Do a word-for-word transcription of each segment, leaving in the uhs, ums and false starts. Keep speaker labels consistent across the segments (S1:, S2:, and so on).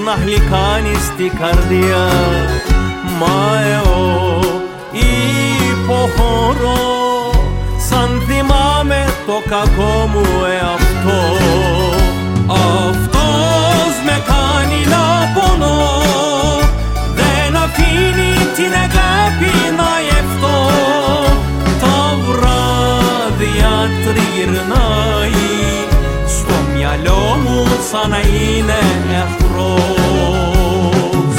S1: να γλυκάνεις την καρδιά. Μα εγώ υποχωρώ, σαν θυμάμαι το κακό μου εαυτό. Αυτός με κάνει να πονώ, δεν αφήνει την αγάπη να γευτώ. Τα βράδια τριγυρνάει, στο μυαλό μου σαν να είναι εχθρός.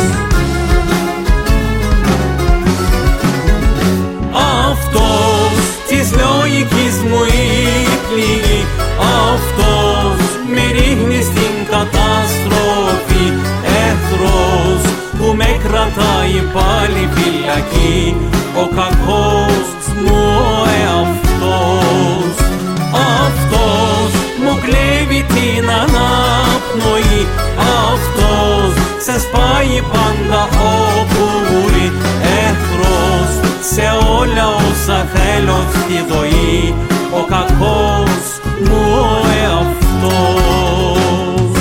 S1: Αυτός της λογικής μου η πληγή, αυτός με ρίχνει στην καταστροφή. Εχθρός που με κρατάει πάλι φυλακή, ο κακός μου ο εαυτός. Αυτός μου κλέβει την αναπνοή, αυτός σε σπάει πάντα όπου μπορεί. Εχθρός σε όλα όσα θέλω στη ζωή, ο κακός μου ο εαυτός.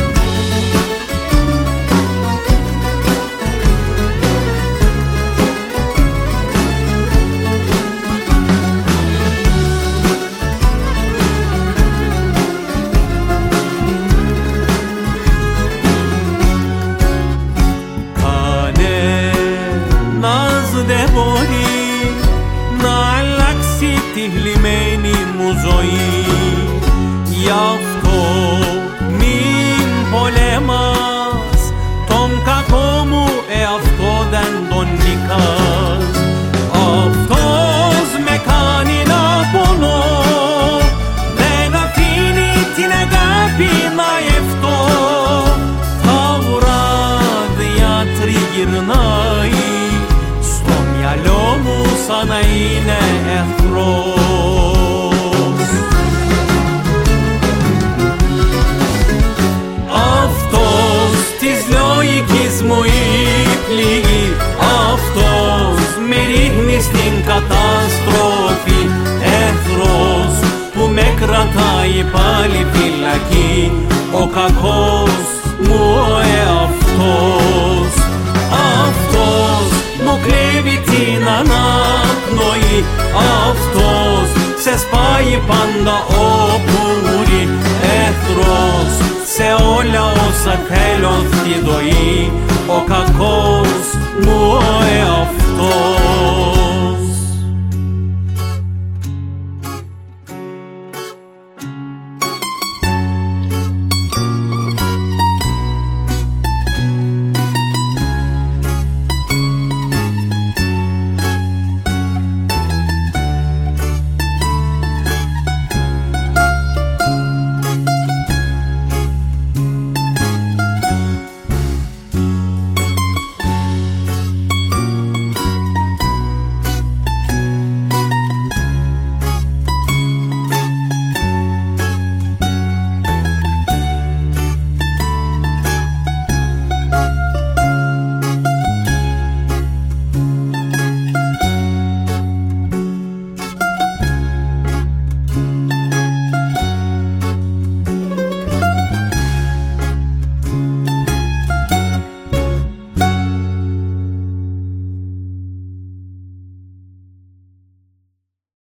S1: Κανένας δεν μπορεί να αλλάξει τη γλυμμένη μου ζωή. Γι' αυτό μην πολέμας τον κακό μου εαυτό, δεν τον νικάς. Αυτός με κάνει να πονώ, δεν αφήνει την αγάπη να γευτώ. Τα βράδια τριγυρνάει, στο μυαλό μου σαν να είναι εχθρός. Αυτός της λογικής μου η πληγή, αυτός με ρίχνει στην καταστροφή. Εχθρός που με κρατάει πάλι φυλακή, ο κακός μου ο εαυτός. Αυτός μου κλέβει την αναπνοή, αυτός σε σπάει πάντα όπου μπορεί. Εχθρός σε όλα όσα θέλω στη ζωή, ο κακός μου ο εαυτός.